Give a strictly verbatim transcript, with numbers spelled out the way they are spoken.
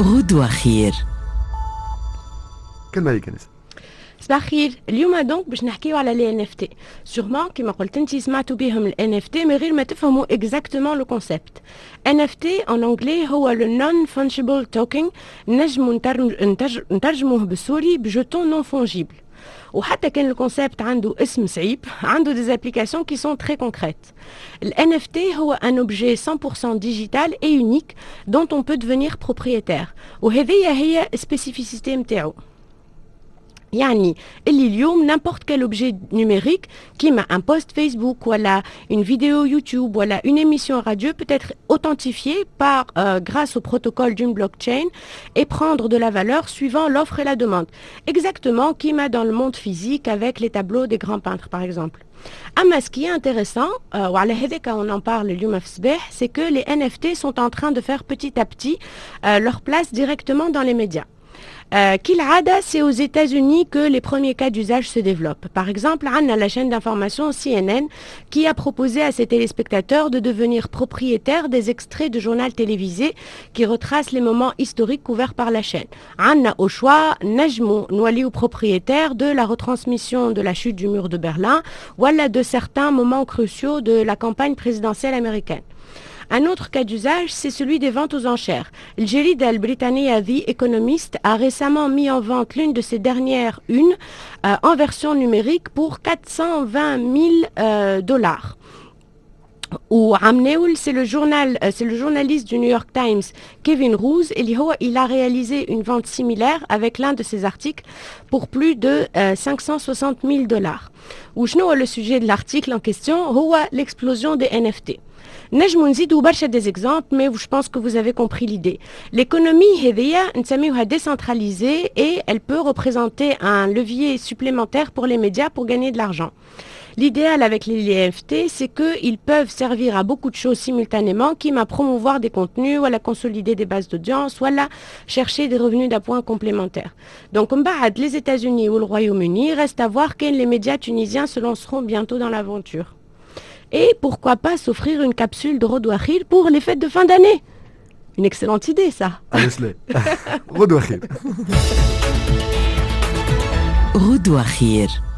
غدوة خير. كلمة عليك أنس. صباح الخير. اليوم دونك باش نحكيو على لي ان اف تي. سورمون كيما قلت انت سمعتوا بهم ال ان اف تي مي غير ما تفهموا اكزاكتومون لو كونسيبت. ان اف تي ان انجلي هو لو نون فانجيبل توكن، نجموا نترجموه بالسوري بجوتون نون فونجيبل. وحتى كان الكونسيبت عنده اسم صعيب، عنده des applications qui sont très concrètes. Le N F T هو un objet cent pour cent digital et unique dont on peut devenir propriétaire. وهذه هي spécificité متاعو. يعني اللي اليوم n'importe quel objet numérique كيما un post Facebook ولا une vidéo YouTube ولا une émission radio peut être authentifié par euh, grâce au protocole d'une blockchain et prendre de la valeur suivant l'offre et la demande. Exactement كيما dans le monde physique avec les tableaux des grands peintres par exemple. أما ce qui est intéressant, euh, وعلى هذاك on en parle اليوم في الصباح, c'est que les N F T sont en train de faire petit à petit euh, leur place directement dans les médias. Euh, Kil'ada, c'est aux États-Unis que les premiers cas d'usage se développent. Par exemple, on a la chaîne d'information C N N qui a proposé à ses téléspectateurs de devenir propriétaires des extraits de journal télévisé qui retracent les moments historiques couverts par la chaîne. On a au choix Najmou Nouali ou propriétaire de la retransmission de la chute du mur de Berlin ou de certains moments cruciaux de la campagne présidentielle américaine. Un autre cas d'usage, c'est celui des ventes aux enchères. Le Jérida al-Britannia The Economist a récemment mis en vente l'une de ses dernières unes euh, en version numérique pour quatre cent vingt mille euh, dollars. Ou Amneul, c'est le journal, euh, c'est le journaliste du New York Times, Kevin Roose, et il a réalisé une vente similaire avec l'un de ses articles pour plus de euh, cinq cent soixante mille dollars. Ou le sujet de l'article en question, l'explosion des N F T. نجمو نزيدو برشا des exemples, mais je pense que vous avez compris l'idée. L'économie هذيا نسميوها décentralisée et elle peut représenter un levier supplémentaire pour les médias pour gagner de l'argent. L'idéal avec les N F T, c'est qu'ils peuvent servir à beaucoup de choses simultanément, qui m'a promouvoir des contenus, ou à la consolider des bases d'audience, ou à la chercher des revenus d'appoint complémentaires. Donc, les États-Unis ou le Royaume-Uni, reste à voir que les médias tunisiens se lanceront bientôt dans l'aventure. Et pourquoi pas s'offrir une capsule de Ghadwa Khir pour les fêtes de fin d'année. Une excellente idée, ça. Ghadwa Khir. Ghadwa Khir.